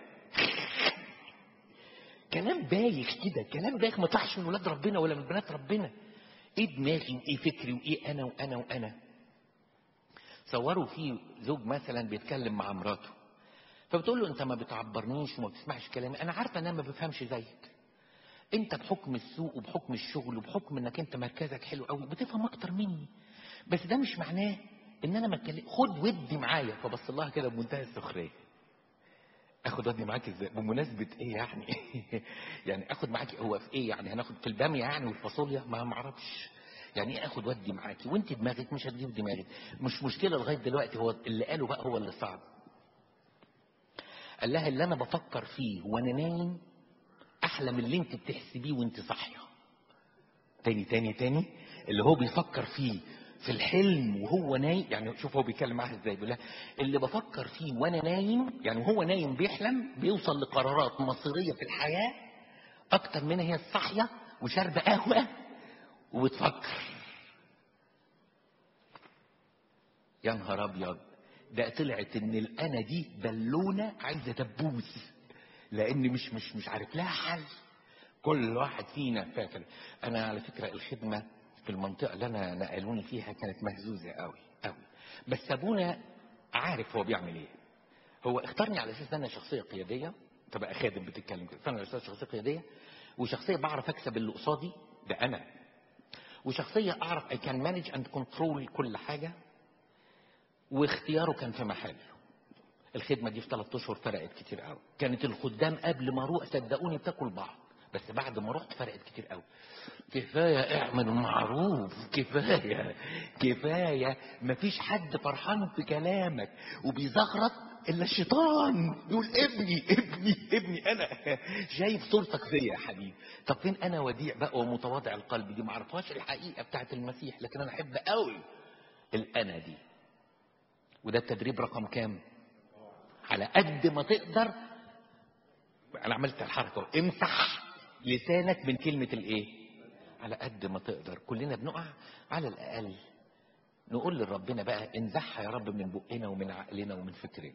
كلام بايخ كده، كلام بايخ ما طلعش من ولاد ربنا ولا من بنات ربنا. ايه دماغي وايه فكري وايه انا وانا وانا؟ صوروا في زوج مثلا بيتكلم مع مراته، فبتقول له انت ما بتعبرنيش وما بتسمعش كلامي. انا عارفه ان انا ما بفهمش زيك، انت بحكم السوق وبحكم الشغل وبحكم انك انت مركزك حلو قوي بتفهم اكتر مني، بس ده مش معناه ان انا ما اتكلم. خد ودي معايا. فبص لها كده بمنتهى السخريه. اخد ودي معاك ازاي؟ بمناسبه ايه يعني؟ يعني اخد معاكي هو في ايه يعني؟ هناخد في الباميه يعني والفاصوليا؟ ما معرفش يعني ايه اخد ودي معاكي وانت دماغك مش هتجيب دماغك. مش مشكله لغايه دلوقتي، هو اللي قاله بقى هو اللي صعب. قال لها اللي انا بفكر فيه وانا نايم احلى من اللي انت بتحسبيه وانت صاحيه. تاني تاني تاني اللي هو بيفكر فيه في الحلم وهو نايم، يعني شوف هو بيتكلم معاها ازاي، بيقول لها اللي بفكر فيه وانا نايم، يعني وهو نايم بيحلم بيوصل لقرارات مصيريه في الحياه اكتر من هي الصاحيه وشاربه قهوه وبتفكر. يا نهار ابيض، ده طلعت ان الانا دي بالونه عايزه دبوس، لان مش مش مش عارف لها حل. كل واحد فينا فاكر. انا على فكره الخدمه في المنطقه اللي انا نقلوني فيها كانت مهزوزه قوي قوي، بس ابونا عارف هو بيعمل ايه. هو اختارني على اساس ان انا شخصيه قياديه، تبقى خادم بتتكلم كده، فانا على اساس شخصيه قياديه وشخصيه بعرف اكسب اللي قصادي ده انا، وشخصيه اعرف اي كان مانج اند كنترول كل حاجه، واختياره كان في محله. الخدمه دي في ثلاث اشهر فرقت كتير قوي. كانت الخدام قبل ما اروح صدقوني بتاكل بعض، بس بعد ما رحت فرقت كتير قوي. كفايه اعمل معروف، كفايه كفايه، مفيش حد فرحان في كلامك وبيزغرط الا الشيطان يقول ابني ابني ابني. انا شايف صورتك فيا يا حبيبي. طب فين انا وديع بقى ومتواضع القلب؟ دي ما اعرفهاش الحقيقه بتاعت المسيح، لكن انا احب قوي الانا دي. وده التدريب رقم كام؟ على قد ما تقدر. انا عملت الحركه، امسح لسانك من كلمه الايه؟ على قد ما تقدر. كلنا بنقع، على الاقل نقول لربنا بقى انزحها يا رب من بقنا ومن عقلنا ومن فكرنا.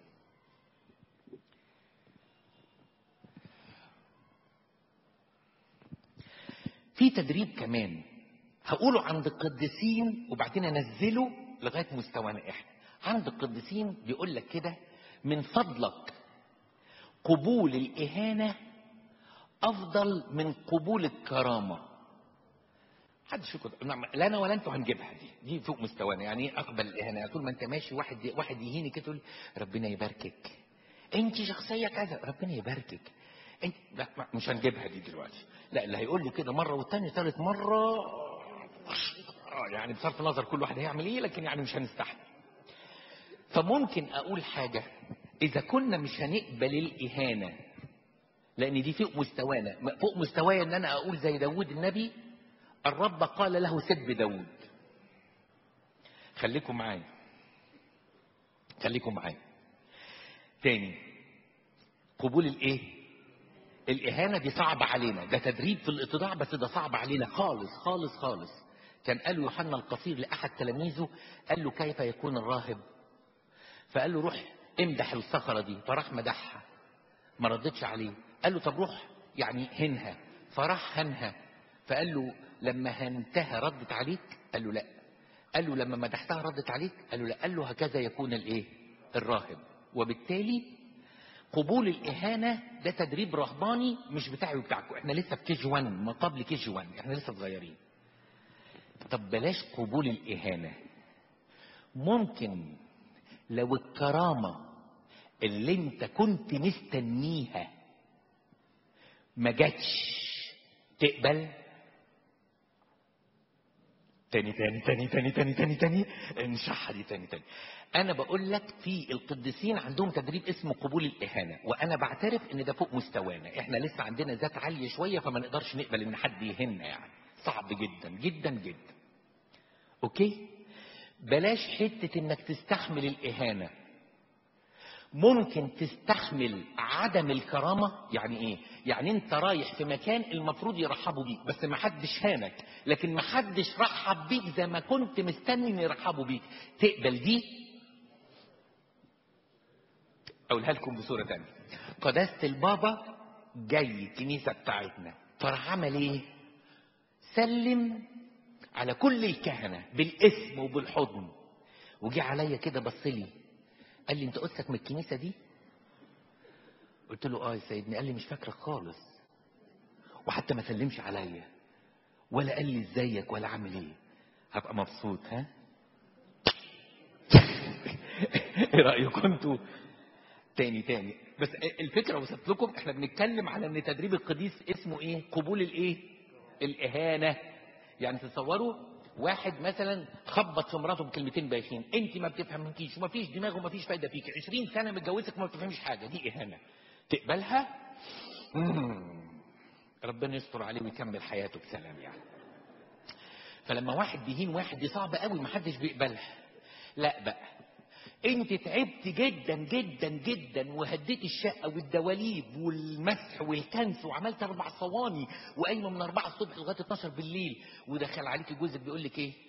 في تدريب كمان هقوله عند القديسين وبعدين انزله لغايه مستوانا احنا. عند القديسين بيقول لك كده: من فضلك قبول الاهانه افضل من قبول الكرامه. حدش فيكم، لا انا ولا انتوا هنجيبها دي، دي فوق مستوانا. يعني ايه اقبل الاهانه؟ طول ما انت ماشي واحد واحد يهيني كده تقول ربنا يباركك، انت شخصيه كذا، ربنا يباركك انت. لا مش هنجيبها دي دلوقتي. لا، اللي هيقول لي كده مره والتاني ثالث مره يعني بصرف النظر كل واحد هيعمل ايه، لكن يعني مش هنستحمل. فممكن اقول حاجه اذا كنا مش هنقبل الاهانه لان دي فوق مستوانا، فوق مستواي ان انا اقول زي داود النبي الرب قال له سب داود. خليكم معايا خليكم معايا تاني. قبول الايه؟ الاهانه دي صعبه علينا، ده تدريب في الاتضاع، بس ده صعب علينا خالص خالص خالص. كان قال له يوحنا القصير لاحد تلاميذه، قال له كيف يكون الراهب؟ فقال له روح امدح الصخره دي، فراح مدحها ما ردتش عليه. قال له طب روح يعني هنها، فراح هنها. فقال له لما هنتها ردت عليك؟ قال له لا. قال له لما مدحتها ردت عليك؟ قال له لا. قال له هكذا يكون الايه؟ الراهب. وبالتالي قبول الاهانه ده تدريب رهباني مش بتاعي وبتاعكم، احنا لسه في كيجي واحد، ما قبل كيجي واحد، احنا لسه صغيرين. طب بلاش قبول الاهانه. ممكن لو الكرامه اللي انت كنت مستنيها ما جاتش تقبل؟ تاني تاني تاني تاني تاني تاني تاني انشحها دي تاني تاني. انا بقول لك في القديسين عندهم تدريب اسمه قبول الاهانه، وانا بعترف ان ده فوق مستوانا. احنا لسه عندنا ذات عاليه شويه، فما نقدرش نقبل ان حد يهنا، يعني صعب جدا جدا جدا. اوكي، بلاش حته انك تستحمل الاهانه. ممكن تستحمل عدم الكرامة. يعني ايه؟ يعني انت رايح في مكان المفروض يرحبوا بيك بس ما حدش هانك، لكن ما حدش رحب بيك زي ما كنت مستني ان يرحبوا بيك. تقبل دي؟ اقولها لكم بصورة تانية. قداسة البابا جاي الكنيسة بتاعتنا، فراح عمل ايه؟ سلم على كل الكهنة بالاسم وبالحضن، وجي عليا كده بصلي قال لي انت قدسك من الكنيسة دي؟ قلت له اه يا سيدني. قال لي مش فاكرك خالص، وحتى ما سلمش عليا ولا قال لي ازيك ولا عامل ايه. هبقى مبسوط ها؟ ايه رايكم انتوا؟ تاني تاني بس الفكره وصلت لكم. احنا بنتكلم على ان تدريب القديس اسمه ايه؟ قبول الايه؟ الاهانه. يعني تصوروا واحد مثلا خبط في مراته بكلمتين بايخين، انت ما بتفهمكيش وما فيش دماغ وما فيش فايده فيك، عشرين سنه متجوزك وما بتفهميش حاجه، دي اهانه. تقبلها؟ مم. ربنا يستر عليه ويكمل حياته بسلام يعني. فلما واحد بيهين واحد دي صعبه قوي، ما حدش بيقبلها. لا بقى، انت تعبت جدا جدا جدا وهديت الشقه والدواليب والمسح والكنس وعملت اربع صواني وقايمه من أربعة الصبح لغايه اتناشر بالليل، ودخل عليك جوزك بيقول لك ايه؟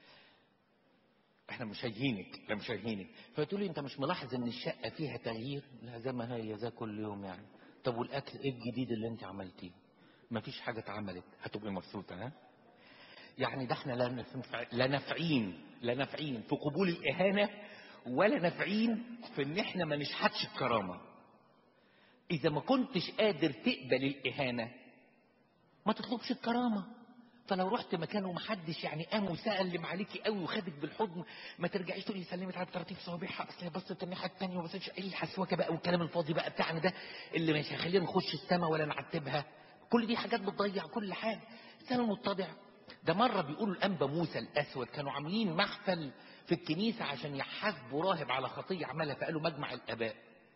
احنا مش هيهينك. لا مش هيهينك. فتقولي انت مش ملاحظ ان الشقه فيها تغيير؟ لا زي ما هي زي كل يوم يعني. طب والاكل ايه الجديد اللي انت عملتيه؟ مفيش حاجه اتعملت. هتبقي مبسوطه ها؟ يعني ده احنا لا نفع... لا نافعين لا نافعين في قبول الاهانه، ولا نافعين في ان احنا ما نشحتش الكرامه. اذا ما كنتش قادر تقبل الاهانه ما تطلبش الكرامه. فلو رحت مكان ومحدش يعني قام وسلم عليكي قوي وخدك بالحضن، ما ترجعيش تقولي سلمت على بترتيب صوابعها، اصل هي بصت الناحيه الثانيه وما بصتش. ايه الحسوكه بقى والكلام الفاضي بقى بتاعنا ده اللي مش هيخلينا نخش السما ولا نعتبها؟ كل دي حاجات بتضيع كل حاجه. الانسان المتضع ده مره بيقولوا الانبا موسى الاسود كانوا عاملين محفل في الكنيسه عشان يحاسبوا راهب على خطيه عملها، فقالوا مجمع الاباء.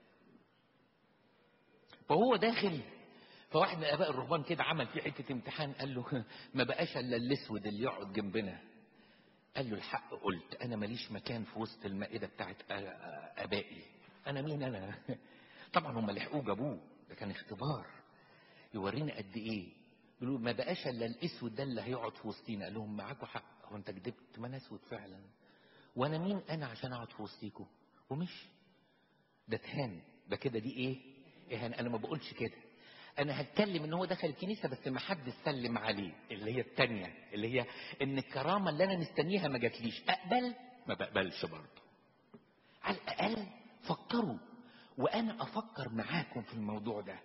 فهو داخل، فواحد من اباء الرهبان كده عمل فيه حته امتحان، قال له ما بقاش الا الاسود اللي يقعد جنبنا. قال له الحق قلت، انا ماليش مكان في وسط المائده بتاعت ابائي. انا مين انا؟ طبعا هم لحقوه جابوه، ده كان اختبار يورينا قد ايه. بيقولوا ما بقاش الا الاسود ده اللي هيقعد في وسطينا. قال لهم معاكم حق، هو انت كدبت؟ ما انا اسود فعلا، وانا مين انا عشان اقعد في وسطيكم؟ ومش ده اتهان. ده كده دي ايه؟ اهان. انا ما بقولش كده، انا هتكلم ان هو دخل الكنيسه بس ما حد سلم عليه، اللي هي الثانيه اللي هي ان الكرامه اللي انا مستنيها ما جاتليش. اقبل؟ ما بقبلش برضه. على الاقل فكروا، وانا افكر معاكم في الموضوع ده.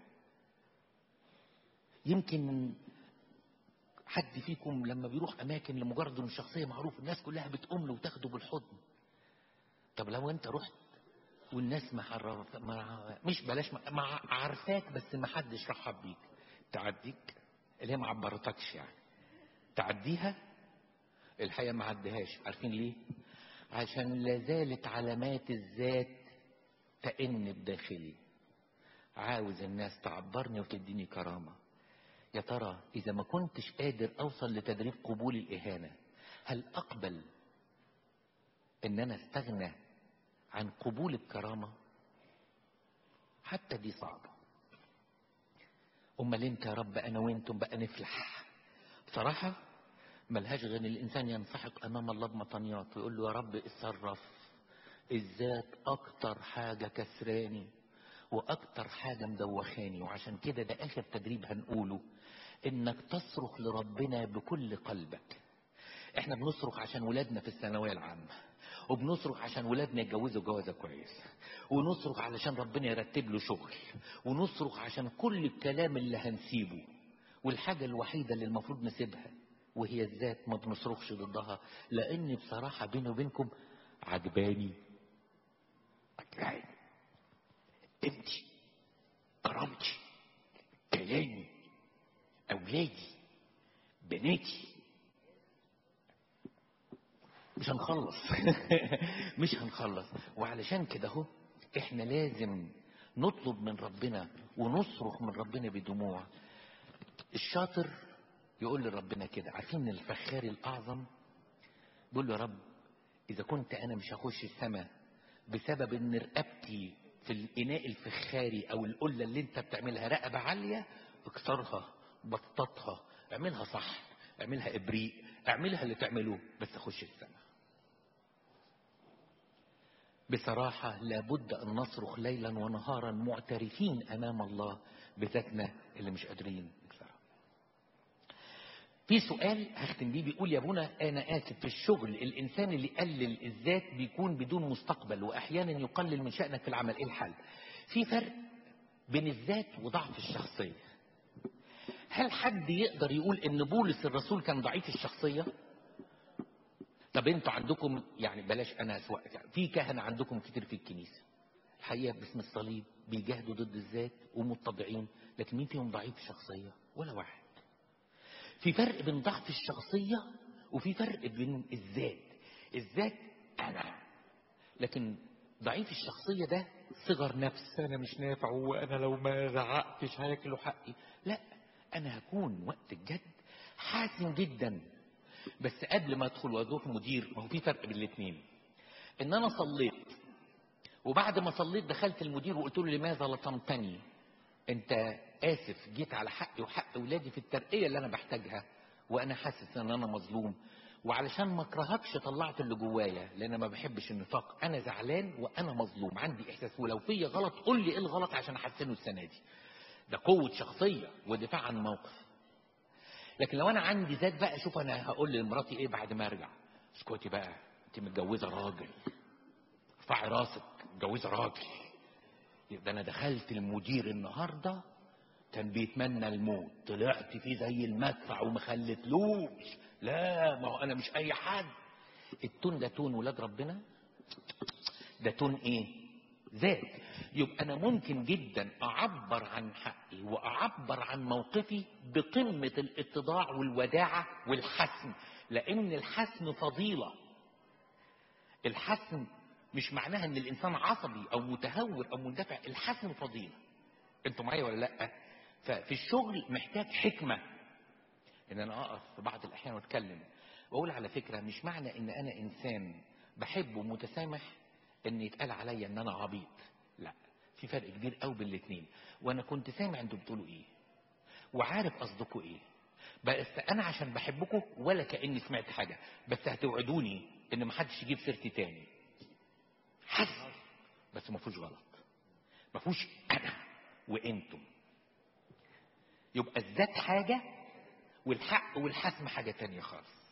يمكن حد فيكم لما بيروح اماكن لمجرد ان الشخصيه معروف الناس كلها بتقوم له وتاخده بالحضن. طب لو انت رحت والناس ما حرف ما مش بلاش ما, ما عارفاك بس ما حدش رحب بيك، تعديك اللي هي ما عبرتكش يعني، تعديها؟ الحقيقه ما عديهاش. عارفين ليه؟ عشان لا زالت علامات الذات تئن بداخلي، عاوز الناس تعبرني وتديني كرامه. يا ترى اذا ما كنتش قادر اوصل لتدريب قبول الاهانه، هل اقبل ان انا استغنى عن قبول الكرامه؟ حتى دي صعبه. امال انت يا رب انا وانتم بقى نفلح؟ بصراحه ملهاش غير الانسان ينسحق امام الله بمطنيات ويقول له يا رب اتصرف. الذات اكتر حاجه كسراني واكتر حاجه مدوخاني. وعشان كده ده اخر تدريب هنقوله، انك تصرخ لربنا بكل قلبك. احنا بنصرخ عشان ولادنا في الثانويه العامه، وبنصرخ عشان ولادنا يتجوزوا جوازه كويس، ونصرخ علشان ربنا يرتب له شغل، ونصرخ عشان كل الكلام اللي هنسيبه. والحاجه الوحيده اللي المفروض نسيبها وهي الذات ما بنصرخش ضدها، لان بصراحه بيني وبينكم عجباني عجباني انت، كرامتي، كياني، اولادي، بناتي. مش هنخلص مش هنخلص. وعلشان كده اهو احنا لازم نطلب من ربنا ونصرخ من ربنا بدموع. الشاطر يقول لربنا كده، عارفين الفخاري الاعظم بيقول له يا رب اذا كنت انا مش هخش السماء بسبب ان رقبتي في الاناء الفخاري او القله اللي انت بتعملها رقبه عاليه، اكسرها، بططها، اعملها صح، اعملها ابريق، اعملها اللي تعملوه، بس اخش السماء. بصراحة لابد أن نصرخ ليلا ونهارا معترفين أمام الله بذاتنا اللي مش قادرين نكسرها. في سؤال هختم بيه بيقول يا ابونا أنا آسف، في الشغل الإنسان اللي يقلل الذات بيكون بدون مستقبل وأحيانا يقلل من شأنك في العمل، إيه الحل؟ في فرق بين الذات وضعف الشخصية. هل حد يقدر يقول إن بولس الرسول كان ضعيف الشخصية؟ طب انتوا عندكم يعني بلاش انا اسوأ، يعني في كهنة عندكم كتير في الكنيسة، الحقيقة باسم الصليب بيجاهدوا ضد الذات ومتضعين، لكن مين فيهم ضعيف الشخصية؟ ولا واحد. في فرق بين ضعف الشخصية وفي فرق بين الذات. الذات أنا، لكن ضعيف الشخصية ده صغر نفس، أنا مش نافع وأنا لو ما زعقتش هياكلوا حقي. لا، أنا هكون وقت الجد حاسم جدا، بس قبل ما أدخل وأروح مدير، ما هو في فرق بين الاثنين. إن أنا صليت وبعد ما صليت دخلت المدير وقلت له لماذا لطمتني؟ أنت آسف، جيت على حقي وحق أولادي في الترقية اللي أنا بحتاجها، وأنا حاسس إن أنا مظلوم، وعلشان ما اكرهكش طلعت اللي جوايا، لان ما بحبش النفاق. انا زعلان وانا مظلوم، عندي احساس، ولو فيا غلط قول لي ايه الغلط عشان احسنه السنه دي. ده قوه شخصيه ودفاع عن موقف. لكن لو انا عندي ذات بقى، شوف انا هقول لمراتي ايه بعد ما ارجع؟ اسكتي بقى، انت متجوزه راجل، ارفعي راسك، متجوزه راجل. يبقى انا دخلت المدير النهارده كان بيتمنى الموت، طلعت فيه زي المدفع وما خلتلوش. لا، ما هو انا مش اي حد. التون ده تون ولاد ربنا، ده تون ايه؟ ذات. يبقى انا ممكن جدا اعبر عن حقي واعبر عن موقفي بقمة الاتضاع والوداعة والحسم، لان الحسم فضيلة. الحسم مش معناها ان الانسان عصبي او متهور او مندفع، الحسم فضيلة. انتوا معايا ولا لا؟ ففي الشغل محتاج حكمة ان انا اقف في بعض الاحيان واتكلم واقول على فكرة مش معنى ان انا انسان بحب ومتسامح ان يتقال عليا ان انا عبيط. لا، في فرق كبير قوي بين الاثنين. وانا كنت سامع انتوا بتقولوا ايه وعارف قصدكم ايه، بس انا عشان بحبكم ولا كاني سمعت حاجة، بس هتوعدوني ان محدش يجيب سيرتي تاني. حس بس ما فيهوش غلط، ما فيهوش انا وانتم. يبقى الذات حاجة والحق والحسم حاجة تانية خالص.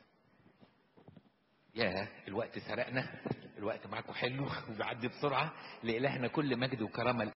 يا الوقت سرقنا، الوقت معاكم حلو وبيعدي بسرعة. لإلهنا كل مجد وكرامة.